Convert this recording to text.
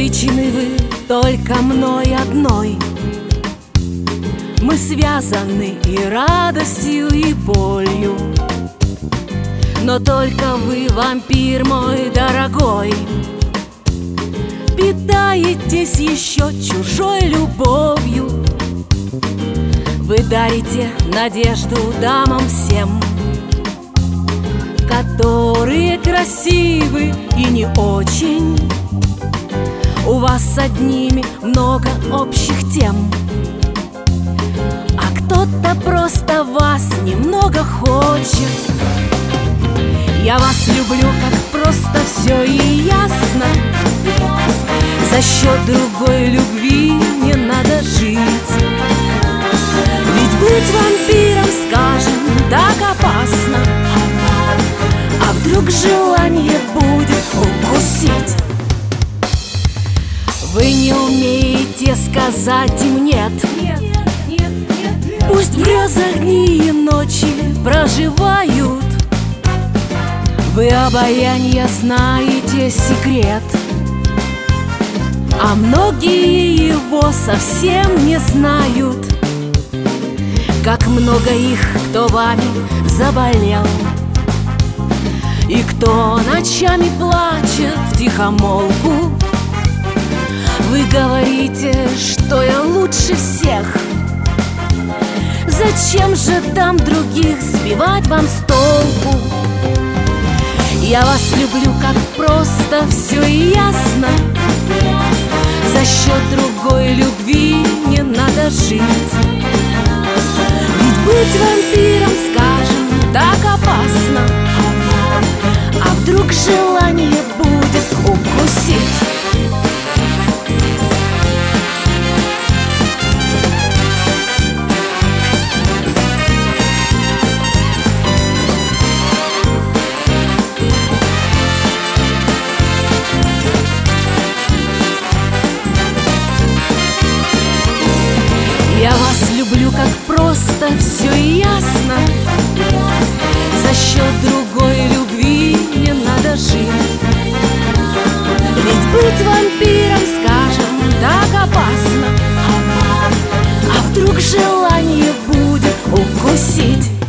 Различны вы только мной одной. Мы связаны и радостью, и болью, но только вы, вампир мой дорогой, питаетесь еще чужой любовью. Вы дарите надежду дамам всем, которые красивы и не очень. У вас с одними много общих тем, а кто-то просто вас немного хочет. Я вас люблю, как просто все и ясно. За счет другой любви не надо жить. Ведь быть вампиром, скажем, так опасно. А вдруг желание будет укусить? Вы не умеете сказать им нет. Пусть в грезах дни и ночи проживают. Вы обаянья знаете секрет, а многие его совсем не знают. Как много их, кто вами заболел, и кто ночами плачет втихомолку. Вы говорите, что я лучше всех. Зачем же там других сбивать вам с толку? Я вас люблю, как просто все и ясно. За счет другой любви не надо жить. Ведь быть вампиром, скажем, так опасно. А вдруг желание будет укусить? Я вас люблю, как просто все и ясно. За счет другой любви не надо жить. Ведь быть вампиром, скажем, так опасно. А вдруг желание будет укусить?